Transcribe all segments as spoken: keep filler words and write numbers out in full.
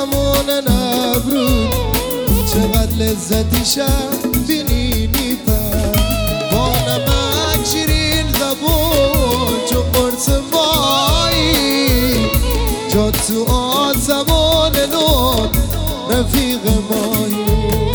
زمان نبرود چقدر لذتی شد بینینی پر با نمک شیرین زبون چو قرص مایی جا تو آسمان نور رفیق مایی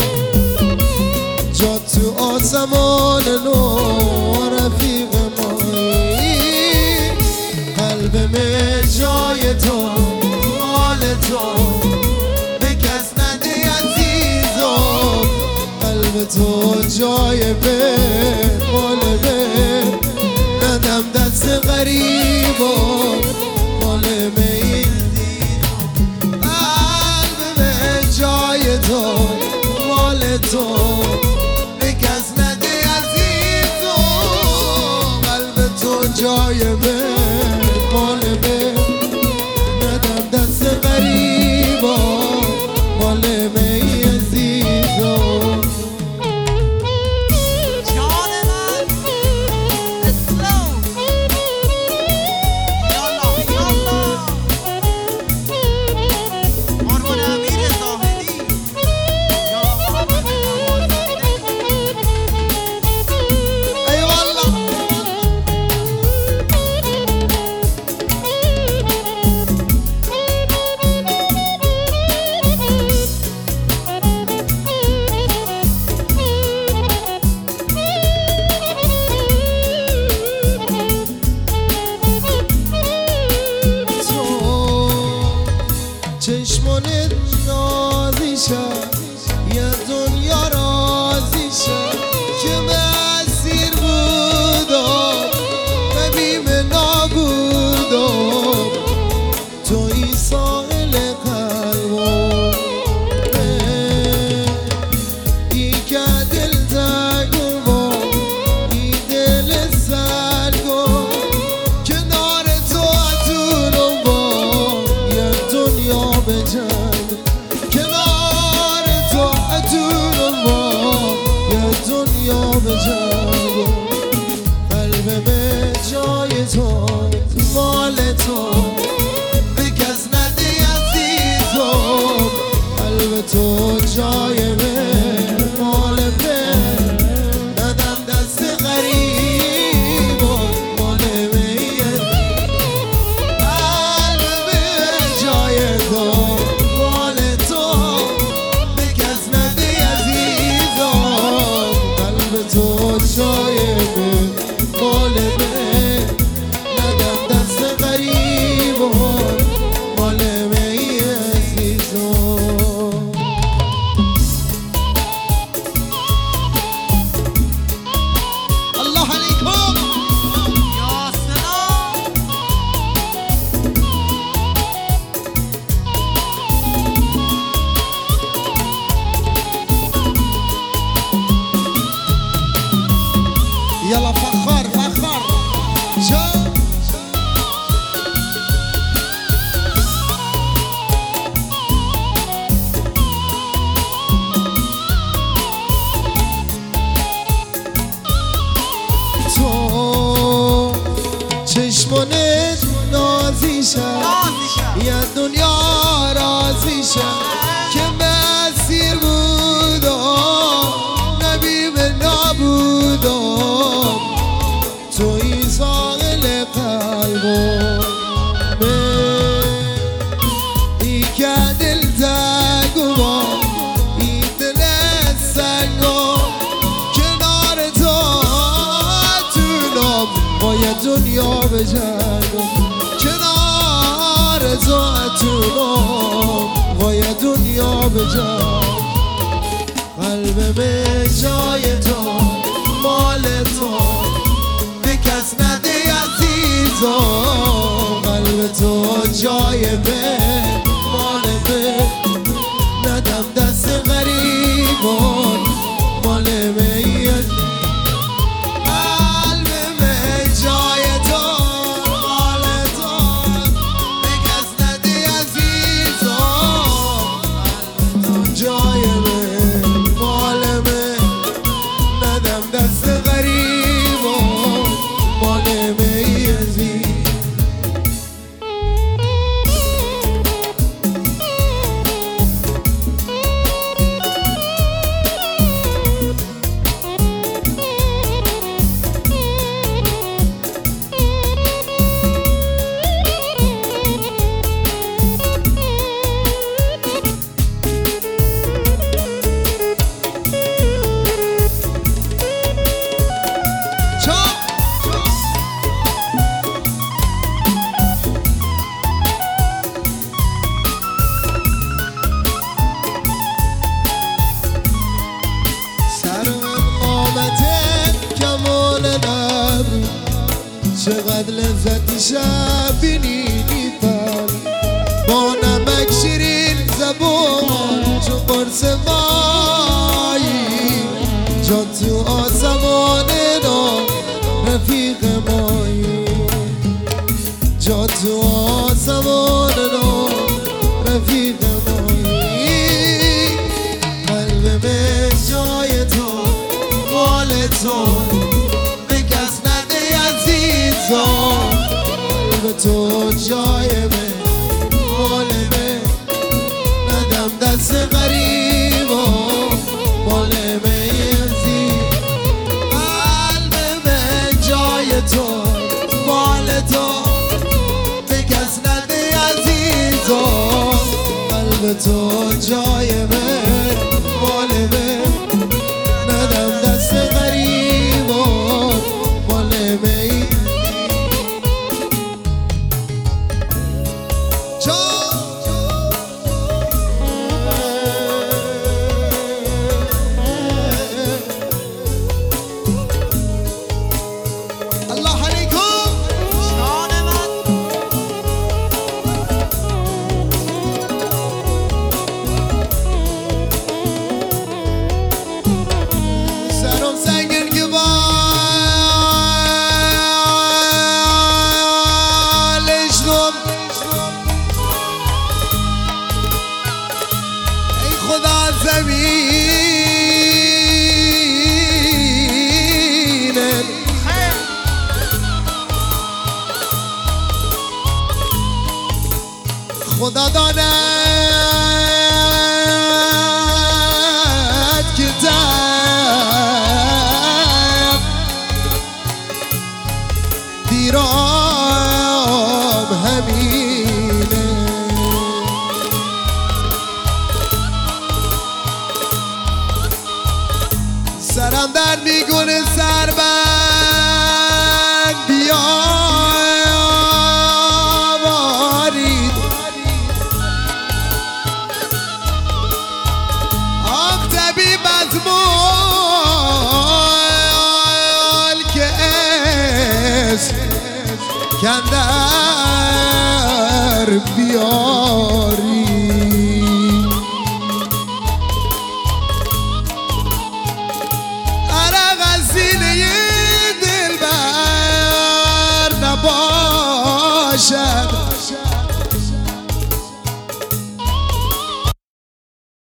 جا تو آسمان نور رفیق مایی قلبم جای تو مال تو به کس نده عزیزم قلب تو جای به مال به ندم دست غریبم مال می قلبم جای تو مال تو به کس نده عزیزم قلب تو جای به مال به ندم دست غریبا مال می عزیزم جان من اسلام یالا یالا قربان امیر زاهدی یا محمد ای والله چشمانت نازی شد یه دنیا رازی شد که مسیر بودم نبیم نبودم توی ساحل قلبم ای که دل تگم ای دل سرگم کنار تو اتونم با یه دنیا بجنگ کنار تو اتونم با یه دنیا بجنگ قلبم جای تو مال تو به کس نده عزیزم قلب تو جای من مال من ندم دست غریب مال من قلب جای تو مال تو به کس نده عزیزم قلب تو جای من مال من ندم دست غریب مال من عزیزم الله علیکم یا سلام يلا فخر فخر جا تو چشمانت نازی شد نازی شد. یه دنیا رازی شد که مسیر بودم نبیم نبودم توی ساحل قلبم ای که دل تگم ای دل سنگم کنار تو اتونم با یه دنیا بجنگم کنار تو اتونم با یه دنیا بجنگم قلبم جای تو مال تو به کس نده عزیزم قلب تو جای من مال من ندم دست غریبان مال من قلبم جای تو مال تو به کس نده عزیزم قلب تو جای من مال من ندم دست غریبان مال من عزیز چقدر لذتی شب بینی پر با نمک شیرین زبان چون قرص مایی جان تو آسمان نام رفیق مایی جان تو آسمان نام رفیق مایی قلب به جای تو مال تو به کس نده عزیزان قلب تو جای من مال من ندم دست غریبا مال من عزیز قلب من جای تو مال تو به کس نده عزیزان قلب تو جای من مال من ندم دست غریبا مال من الله علیکم جان من سرم سنگین که بالش گم ای خدا زمینه خیر خدا داند که دم دیرام همینه سرم در میگونه سربند بیا بارید آق طبیب از مال که عشق کندر بیاری